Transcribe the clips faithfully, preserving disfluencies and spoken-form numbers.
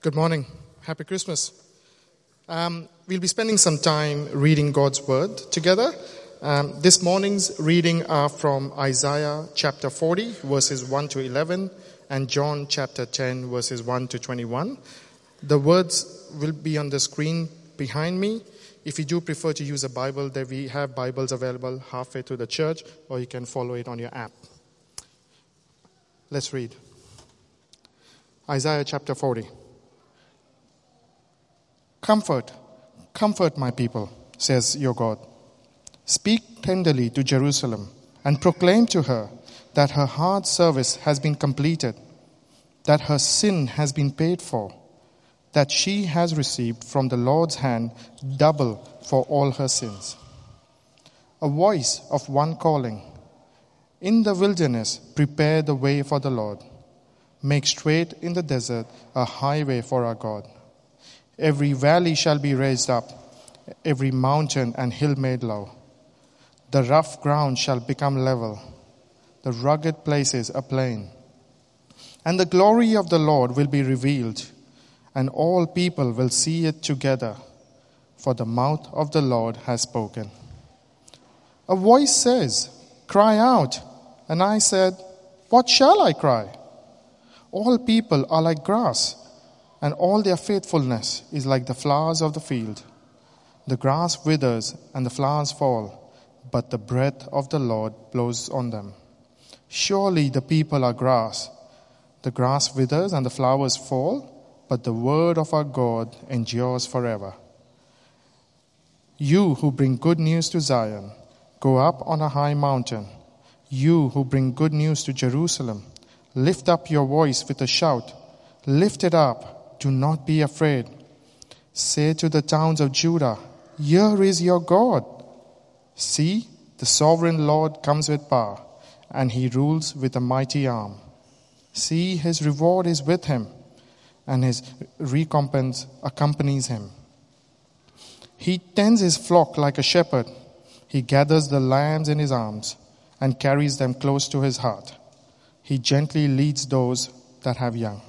Good morning. Happy Christmas. Um, we'll be spending some time reading God's Word together. Um, this morning's reading are from Isaiah chapter forty, verses one to eleven, and John chapter ten, verses one to twenty-one. The words will be on the screen behind me. If you do prefer to use a Bible, there we have Bibles available halfway through the church, or you can follow it on your app. Let's read. Isaiah chapter forty. Comfort, comfort my people, says your God. Speak tenderly to Jerusalem and proclaim to her that her hard service has been completed, that her sin has been paid for, that she has received from the Lord's hand double for all her sins. A voice of one calling, in the wilderness prepare the way for the Lord. Make straight in the desert a highway for our God. Every valley shall be raised up, every mountain and hill made low. The rough ground shall become level, the rugged places a plain. And the glory of the Lord will be revealed, and all people will see it together, for the mouth of the Lord has spoken. A voice says, "Cry out." And I said, "What shall I cry?" All people are like grass, and all their faithfulness is like the flowers of the field. The grass withers and the flowers fall, but the breath of the Lord blows on them. Surely the people are grass. The grass withers and the flowers fall, but the word of our God endures forever. You who bring good news to Zion, go up on a high mountain. You who bring good news to Jerusalem, lift up your voice with a shout. Lift it up. Do not be afraid. Say to the towns of Judah, here is your God. See, the sovereign Lord comes with power, and he rules with a mighty arm. See, his reward is with him, and his recompense accompanies him. He tends his flock like a shepherd. He gathers the lambs in his arms and carries them close to his heart. He gently leads those that have young.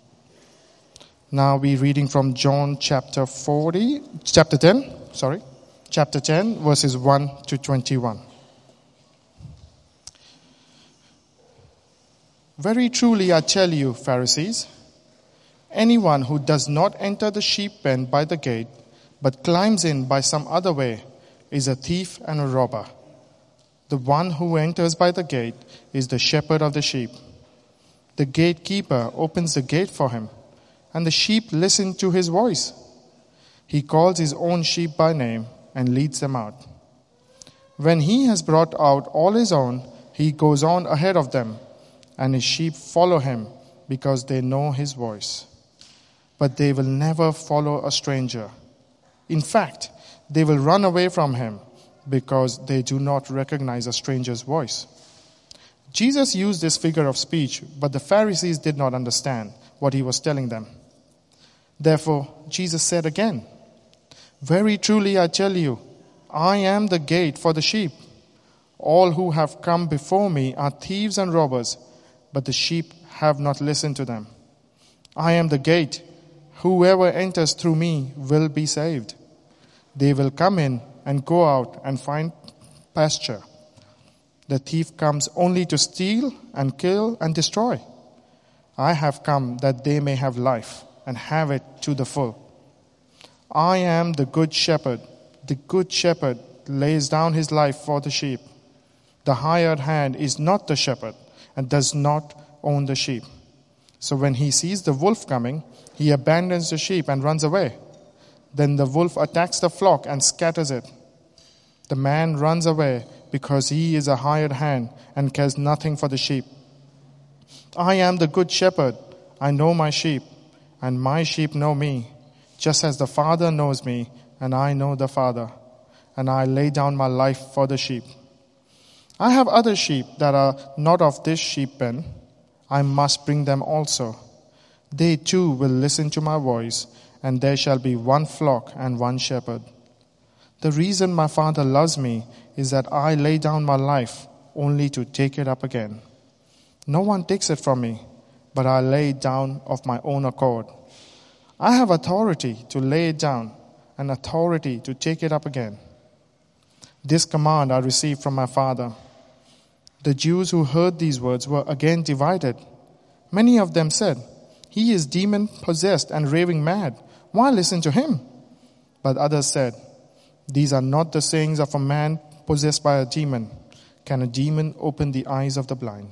Now we're reading from John chapter forty, chapter ten, sorry, chapter ten, verses one to twenty-one. Very truly I tell you, Pharisees, anyone who does not enter the sheep pen by the gate, but climbs in by some other way, is a thief and a robber. The one who enters by the gate is the shepherd of the sheep. The gatekeeper opens the gate for him, and the sheep listen to his voice. He calls his own sheep by name and leads them out. When he has brought out all his own, he goes on ahead of them, and his sheep follow him because they know his voice. But they will never follow a stranger. In fact, they will run away from him because they do not recognize a stranger's voice. Jesus used this figure of speech, but the Pharisees did not understand what he was telling them. Therefore, Jesus said again, very truly I tell you, I am the gate for the sheep. All who have come before me are thieves and robbers, but the sheep have not listened to them. I am the gate. Whoever enters through me will be saved. They will come in and go out and find pasture. The thief comes only to steal and kill and destroy. I have come that they may have life and have it to the full. I am the good shepherd. The good shepherd lays down his life for the sheep. The hired hand is not the shepherd and does not own the sheep. So when he sees the wolf coming, he abandons the sheep and runs away. Then the wolf attacks the flock and scatters it. The man runs away because he is a hired hand and cares nothing for the sheep. I am the good shepherd. I know my sheep, and my sheep know me, just as the Father knows me, and I know the Father, and I lay down my life for the sheep. I have other sheep that are not of this sheep pen. I must bring them also. They too will listen to my voice, and there shall be one flock and one shepherd. The reason my Father loves me is that I lay down my life only to take it up again. No one takes it from me, but I lay it down of my own accord. I have authority to lay it down and authority to take it up again. This command I received from my Father." The Jews who heard these words were again divided. Many of them said, "He is demon-possessed and raving mad. Why listen to him?" But others said, "These are not the sayings of a man possessed by a demon. Can a demon open the eyes of the blind?"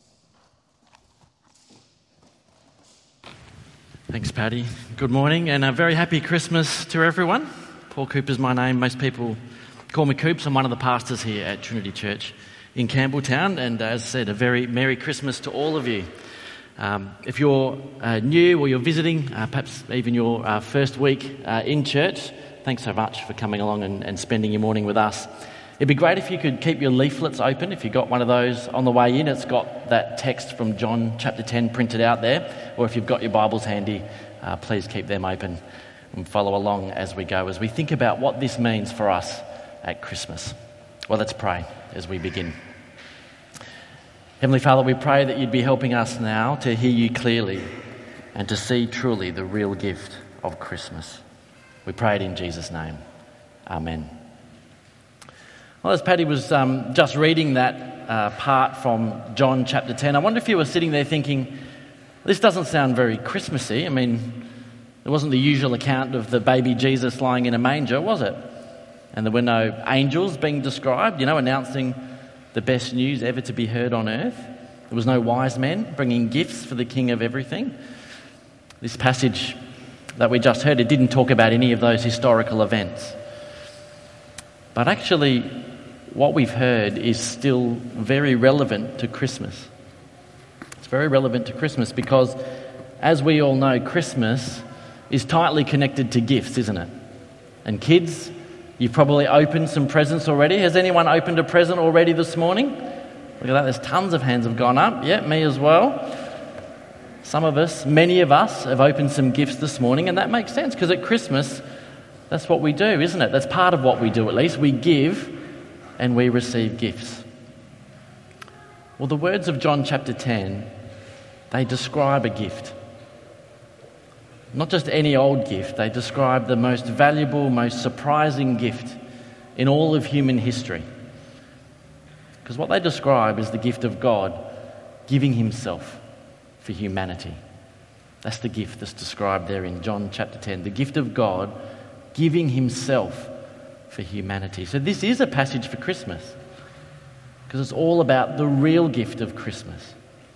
Thanks, Paddy. Good morning and a very happy Christmas to everyone. Paul Cooper's my name. Most people call me Coops. I'm one of the pastors here at Trinity Church in Campbelltown, and as I said, a very Merry Christmas to all of you. Um, if you're uh, new or you're visiting, uh, perhaps even your uh, first week uh, in church, thanks so much for coming along and, and spending your morning with us. It'd be great if you could keep your leaflets open. If you got one of those on the way in, it's got that text from John chapter ten printed out there. Or if you've got your Bibles handy, uh, please keep them open and follow along as we go, as we think about what this means for us at Christmas. Well, let's pray as we begin. Heavenly Father, we pray that you'd be helping us now to hear you clearly and to see truly the real gift of Christmas. We pray it in Jesus' name. Amen. Well, as Paddy was um, just reading that uh, part from John chapter ten, I wonder if you were sitting there thinking, this doesn't sound very Christmassy. I mean, it wasn't the usual account of the baby Jesus lying in a manger, was it? And there were no angels being described, you know, announcing the best news ever to be heard on earth. There was no wise men bringing gifts for the King of everything. This passage that we just heard, it didn't talk about any of those historical events. But actually, what we've heard is still very relevant to Christmas. It's very relevant to Christmas because, as we all know, Christmas is tightly connected to gifts, isn't it? And kids, you've probably opened some presents already. Has anyone opened a present already this morning? Look at that, there's tons of hands have gone up. Yeah, me as well. Some of us, many of us, have opened some gifts this morning, and that makes sense because at Christmas, that's what we do, isn't it? That's part of what we do, at least. We give and we receive gifts. Well, the words of John chapter ten, they describe a gift. Not just any old gift, they describe the most valuable, most surprising gift in all of human history. Because what they describe is the gift of God giving himself for humanity. That's the gift that's described there in John chapter ten. The gift of God giving himself for humanity. So this is a passage for Christmas because it's all about the real gift of Christmas.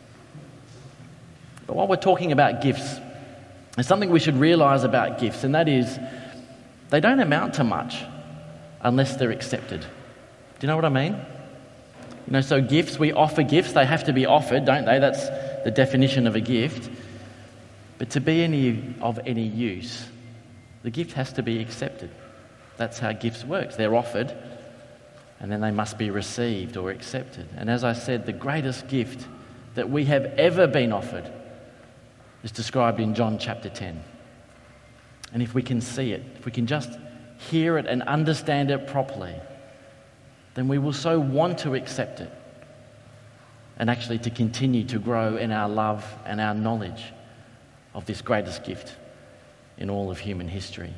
But while we're talking about gifts, there's something we should realise about gifts, and that is they don't amount to much unless they're accepted. Do you know what I mean? You know, so gifts, we offer gifts, they have to be offered, don't they? That's the definition of a gift. But to be any of any use, the gift has to be accepted. That's how gifts work. They're offered, and then they must be received or accepted. And as I said, the greatest gift that we have ever been offered is described in John chapter ten. And if we can see it, if we can just hear it and understand it properly, then we will so want to accept it and actually to continue to grow in our love and our knowledge of this greatest gift in all of human history.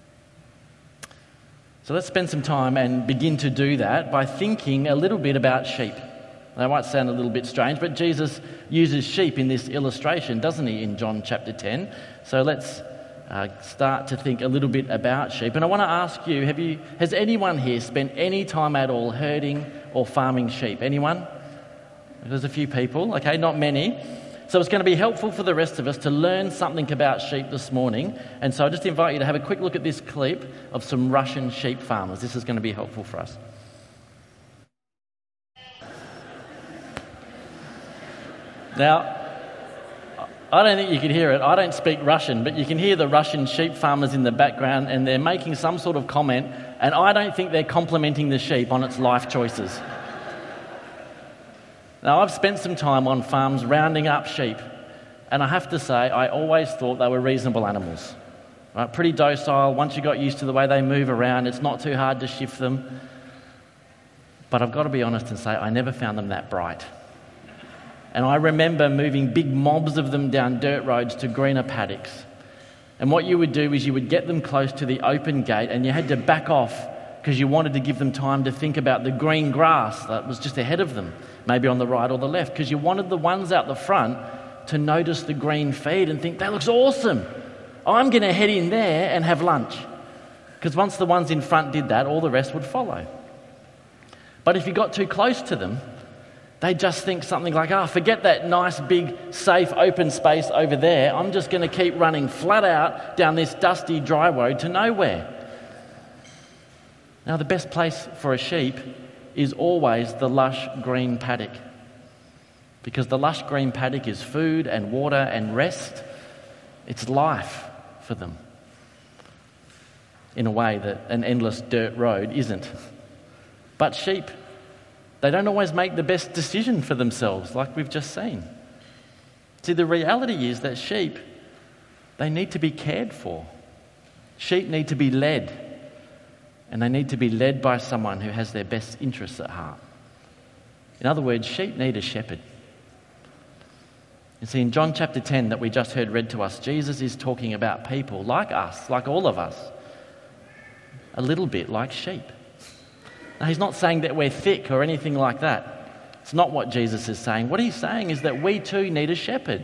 So let's spend some time and begin to do that by thinking a little bit about sheep. That might sound a little bit strange, but Jesus uses sheep in this illustration, doesn't he, in John chapter ten? So let's uh, start to think a little bit about sheep. And I want to ask you, have you, has anyone here spent any time at all herding or farming sheep? Anyone? There's a few people, okay, not many. So it's going to be helpful for the rest of us to learn something about sheep this morning. And so I just invite you to have a quick look at this clip of some Russian sheep farmers. This is going to be helpful for us. Now, I don't think you can hear it. I don't speak Russian, but you can hear the Russian sheep farmers in the background, and they're making some sort of comment, and I don't think they're complimenting the sheep on its life choices. Now, I've spent some time on farms rounding up sheep, and I have to say, I always thought they were reasonable animals. Right? Pretty docile. Once you got used to the way they move around, it's not too hard to shift them. But I've got to be honest and say, I never found them that bright. And I remember moving big mobs of them down dirt roads to greener paddocks. And what you would do is you would get them close to the open gate, and you had to back off because you wanted to give them time to think about the green grass that was just ahead of them, maybe on the right or the left, because you wanted the ones out the front to notice the green feed and think, that looks awesome. I'm going to head in there and have lunch. Because once the ones in front did that, all the rest would follow. But if you got too close to them, they just think something like, oh, forget that nice, big, safe, open space over there. I'm just going to keep running flat out down this dusty, dry road to nowhere. Now, the best place for a sheep is always the lush green paddock. Because the lush green paddock is food and water and rest. It's life for them. In a way that an endless dirt road isn't. But sheep, they don't always make the best decision for themselves, like we've just seen. See, the reality is that sheep, they need to be cared for. Sheep need to be led. And they need to be led by someone who has their best interests at heart. In other words, sheep need a shepherd. You see, in John chapter ten that we just heard read to us, Jesus is talking about people like us, like all of us, a little bit like sheep. Now, he's not saying that we're thick or anything like that. It's not what Jesus is saying. What he's saying is that we too need a shepherd.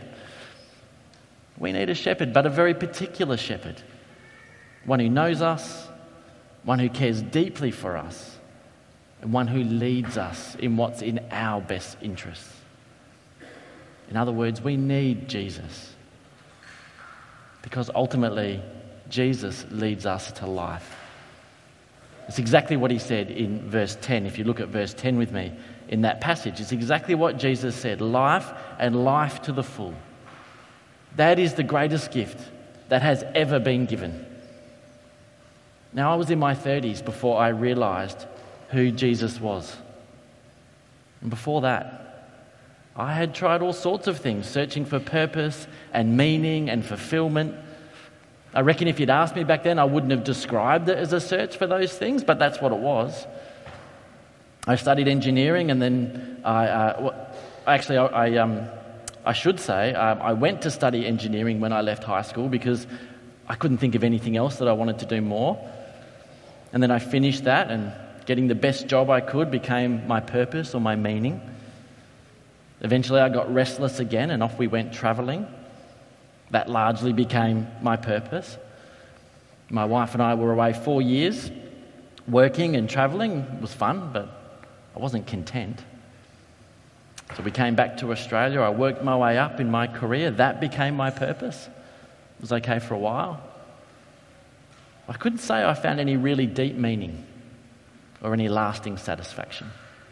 We need a shepherd, but a very particular shepherd. One who knows us, one who cares deeply for us, and one who leads us in what's in our best interests. In other words, we need Jesus. Because ultimately, Jesus leads us to life. It's exactly what he said in verse ten. If you look at verse ten with me in that passage, it's exactly what Jesus said. Life and life to the full. That is the greatest gift that has ever been given. Now, I was in my thirties before I realised who Jesus was. And before that, I had tried all sorts of things, searching for purpose and meaning and fulfillment. I reckon if you'd asked me back then, I wouldn't have described it as a search for those things, but that's what it was. I studied engineering, and then I, uh, well, actually, I, I, um, I should say, um, I went to study engineering when I left high school because I couldn't think of anything else that I wanted to do more. And then I finished that, and getting the best job I could became my purpose or my meaning. Eventually, I got restless again, and off we went travelling. That largely became my purpose. My wife and I were away four years, working and travelling. It was fun, but I wasn't content. So we came back to Australia. I worked my way up in my career. That became my purpose. It was okay for a while. I couldn't say I found any really deep meaning or any lasting satisfaction.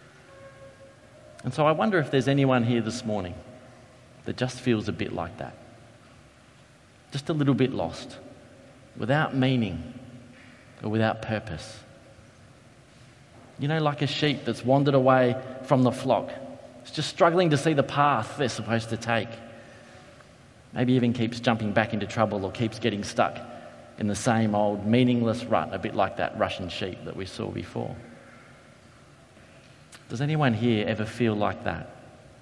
And so I wonder if there's anyone here this morning that just feels a bit like that. Just a little bit lost, without meaning or without purpose. You know, like a sheep that's wandered away from the flock. It's just struggling to see the path they're supposed to take. Maybe even keeps jumping back into trouble or keeps getting stuck in the same old meaningless rut, a bit like that Russian sheep that we saw before. Does anyone here ever feel like that?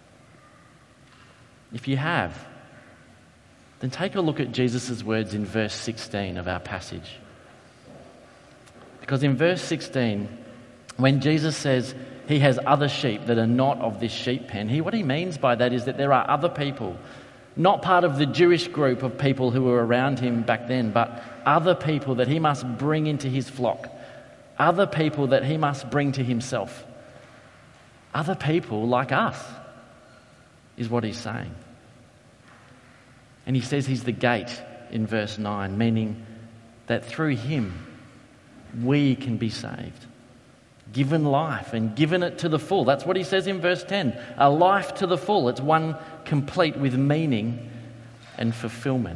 If you have, then take a look at Jesus' words in verse sixteen of our passage. Because in verse sixteen, when Jesus says he has other sheep that are not of this sheep pen, he, what he means by that is that there are other people, not part of the Jewish group of people who were around him back then, but other people that he must bring into his flock, other people that he must bring to himself, other people like us, is what he's saying. And he says he's the gate in verse nine, meaning that through him we can be saved, given life and given it to the full. That's what he says in verse ten, a life to the full. It's one complete with meaning and fulfillment.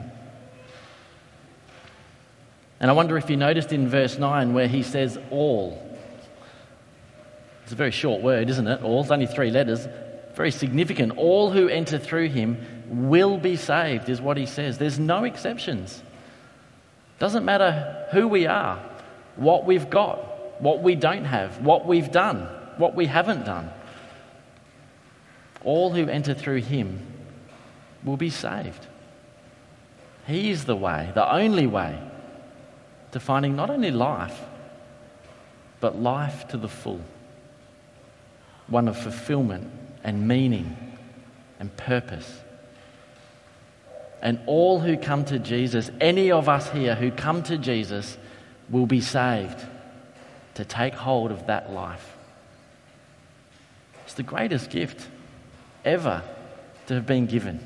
And I wonder if you noticed in verse nine where he says all. It's a very short word, isn't it? All. It's only three letters. Very significant. All who enter through him will be saved, is what he says. There's no exceptions. Doesn't matter who we are, what we've got, what we don't have, what we've done, what we haven't done. All who enter through him will be saved. He is the way, the only way to finding not only life, but life to the full. One of fulfillment and meaning and purpose. And all who come to Jesus, any of us here who come to Jesus, will be saved to take hold of that life. It's the greatest gift ever to have been given.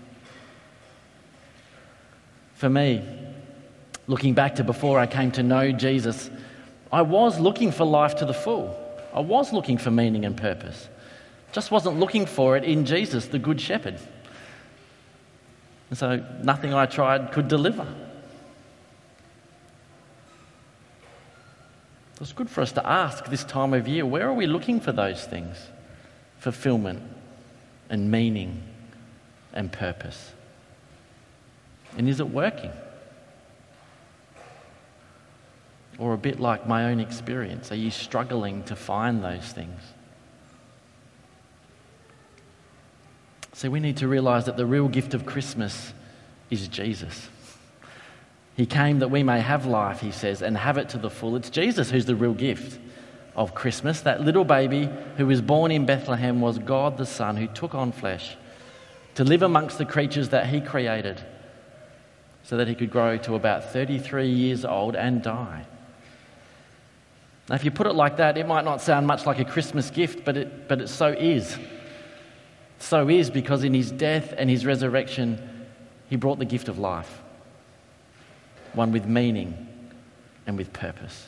For me, looking back to before I came to know Jesus, I was looking for life to the full. I was looking for meaning and purpose. Just wasn't looking for it in Jesus, the Good Shepherd. And so nothing I tried could deliver. It's good for us to ask this time of year, where are we looking for those things? Fulfillment and meaning and purpose. And is it working? Or a bit like my own experience, are you struggling to find those things? So we need to realise that the real gift of Christmas is Jesus. He came that we may have life, he says, and have it to the full. It's Jesus who's the real gift of Christmas. That little baby who was born in Bethlehem was God the Son who took on flesh to live amongst the creatures that he created so that he could grow to about thirty-three years old and die. Now, if you put it like that, it might not sound much like a Christmas gift, but it, but it so is. So is because in his death and his resurrection, he brought the gift of life. One with meaning and with purpose.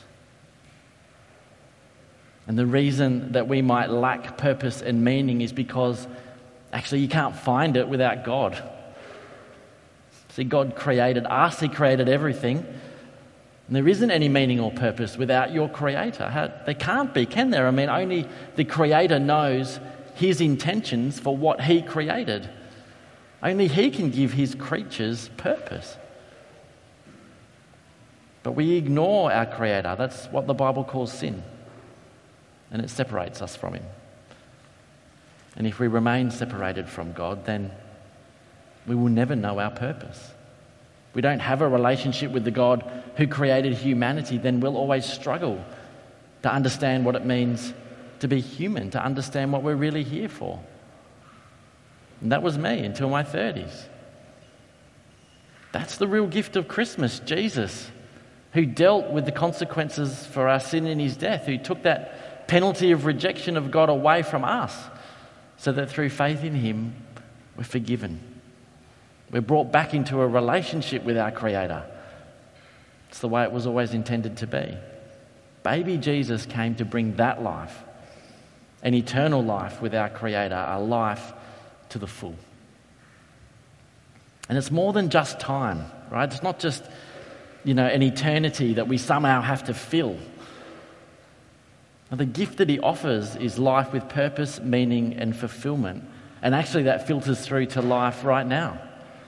And the reason that we might lack purpose and meaning is because actually you can't find it without God. See, God created us, he created everything. And there isn't any meaning or purpose without your Creator. How, there can't be, can there? I mean, only the Creator knows his intentions for what he created. Only he can give his creatures purpose. But we ignore our Creator. That's what the Bible calls sin. And it separates us from him. And if we remain separated from God, then we will never know our purpose. We don't have a relationship with the God who created humanity, then we'll always struggle to understand what it means to be human, to understand what we're really here for. And that was me until my thirties. That's the real gift of Christmas, Jesus, who dealt with the consequences for our sin in his death, who took that penalty of rejection of God away from us, so that through faith in him, we're forgiven. We're brought back into a relationship with our Creator. It's the way it was always intended to be. Baby Jesus came to bring that life, an eternal life with our Creator, a life to the full. And it's more than just time, right? It's not just, you know, an eternity that we somehow have to fill. Now, the gift that he offers is life with purpose, meaning, and fulfillment. And actually that filters through to life right now.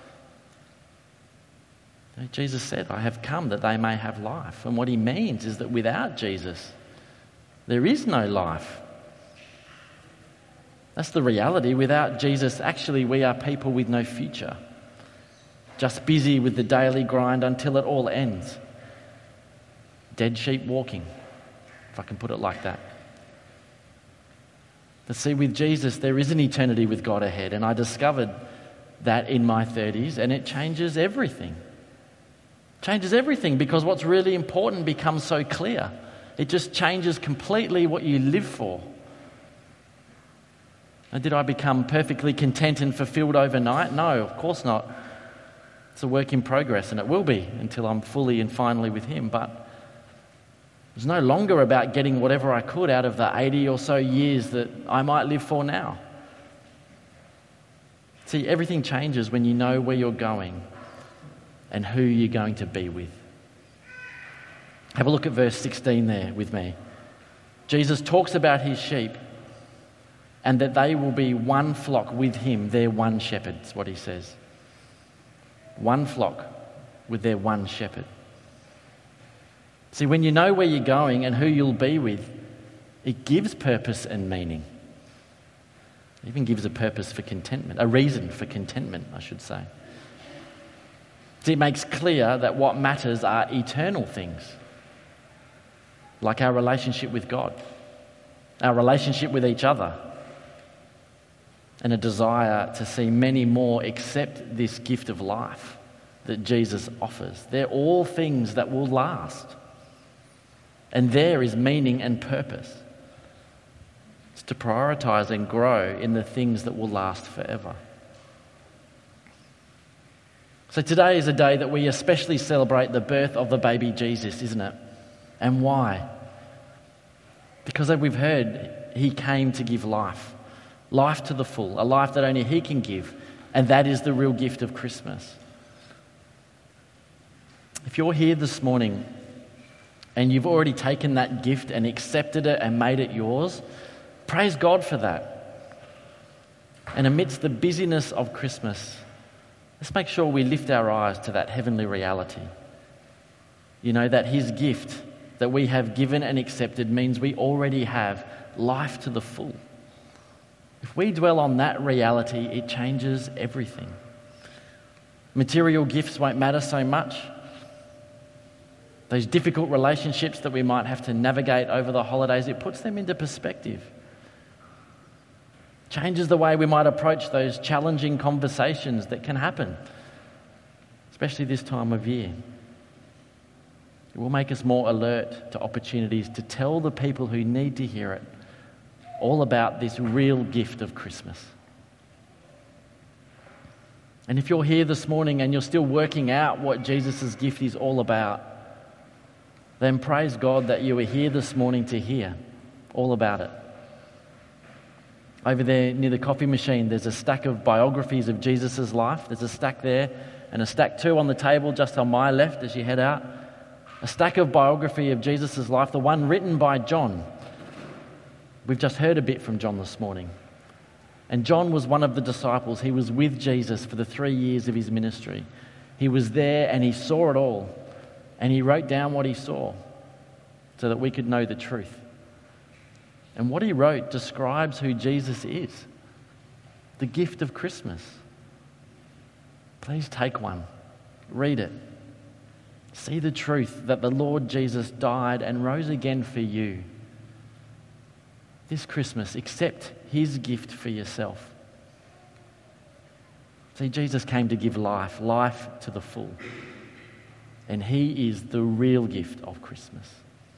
Jesus said, I have come that they may have life. And what he means is that without Jesus, there is no life. That's the reality. Without Jesus, actually, we are people with no future. Just busy with the daily grind until it all ends. Dead sheep walking, if I can put it like that. But see, with Jesus, there is an eternity with God ahead. And I discovered that in my thirties, and it changes everything. Changes everything, because what's really important becomes so clear. It just changes completely what you live for. And did I become perfectly content and fulfilled overnight? No, of course not. It's a work in progress, and it will be until I'm fully and finally with him. But it's no longer about getting whatever I could out of the eighty or so years that I might live for now. See, everything changes when you know where you're going and who you're going to be with. Have a look at verse sixteen there with me. Jesus talks about his sheep and that they will be one flock with him, their one shepherd, is what he says. One flock with their one shepherd. See, when you know where you're going and who you'll be with, it gives purpose and meaning. It even gives a purpose for contentment, a reason for contentment, I should say. See, it makes clear that what matters are eternal things, like our relationship with God, our relationship with each other, and a desire to see many more accept this gift of life that Jesus offers. They're all things that will last. And there is meaning and purpose. It's to prioritise and grow in the things that will last forever. So today is a day that we especially celebrate the birth of the baby Jesus, isn't it? And why? Because as we've heard, he came to give life. Life to the full, a life that only he can give. And that is the real gift of Christmas. If you're here this morning and you've already taken that gift and accepted it and made it yours, praise God for that. And amidst the busyness of Christmas, let's make sure we lift our eyes to that heavenly reality. You know, that his gift that we have given and accepted means we already have life to the full. If we dwell on that reality, it changes everything. Material gifts won't matter so much. Those difficult relationships that we might have to navigate over the holidays, it puts them into perspective. Changes the way we might approach those challenging conversations that can happen, especially this time of year. It will make us more alert to opportunities to tell the people who need to hear it all about this real gift of Christmas. And if you're here this morning and you're still working out what Jesus' gift is all about, then praise God that you are here this morning to hear all about it. Over there near the coffee machine, there's a stack of biographies of Jesus' life. There's a stack there and a stack too on the table just on my left as you head out. A stack of biography of Jesus' life, the one written by John. We've just heard a bit from John this morning. And John was one of the disciples. He was with Jesus for the three years of his ministry. He was there and he saw it all. And he wrote down what he saw so that we could know the truth. And what he wrote describes who Jesus is, the gift of Christmas. Please take one, read it. See the truth that the Lord Jesus died and rose again for you. This Christmas, accept his gift for yourself. See, Jesus came to give life, life to the full. And he is the real gift of Christmas.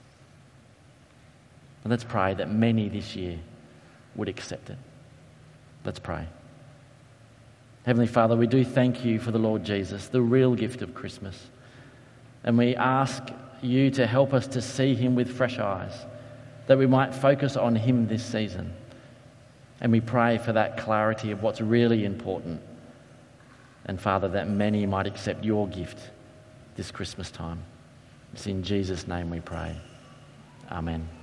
And let's pray that many this year would accept it. Let's pray. Heavenly Father, we do thank you for the Lord Jesus, the real gift of Christmas. And we ask you to help us to see him with fresh eyes, that we might focus on him this season. And we pray for that clarity of what's really important. And Father, that many might accept your gift this Christmas time. It's in Jesus' name we pray. Amen.